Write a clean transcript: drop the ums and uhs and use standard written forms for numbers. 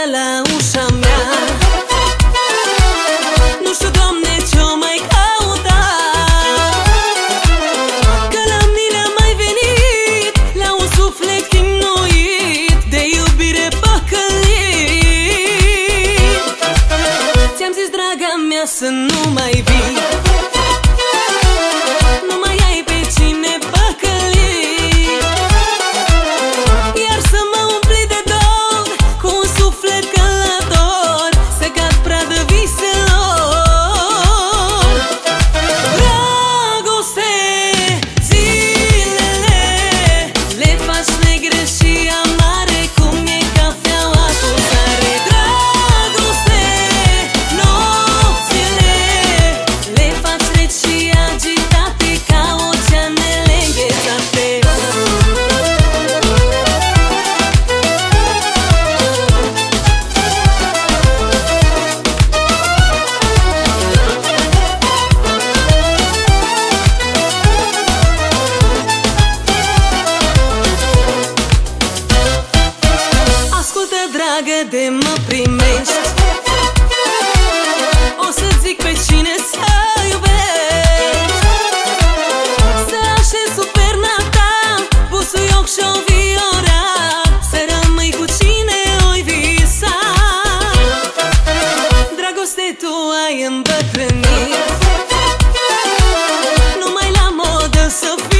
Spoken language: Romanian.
bătea la ușa mea. Nu știu, Doamne, ce-o mai căuta, că la mine a mai venit la un suflet chinuit de iubire păcălit. Ți-am zis, draga mea, să nu mai vii, nu mai ai pe cine păcăli, iar să mă umpli de dor cu un suflet călător, să cad pradă viselor. Dragoste, zilele le faci negre și amare, cum e cafeaua cu sare. Dragoste, nopțile le faci reci și agitate ca oceanele înghețate. Ascultă, dragă, de mă primești, o să-ți zic pe cine să iubești, să așezi sub perna ta busuioc și-o viora, să rămâi cu cine oi visa. Dragoste, tu ai îmbătrânit, nu mai la modă să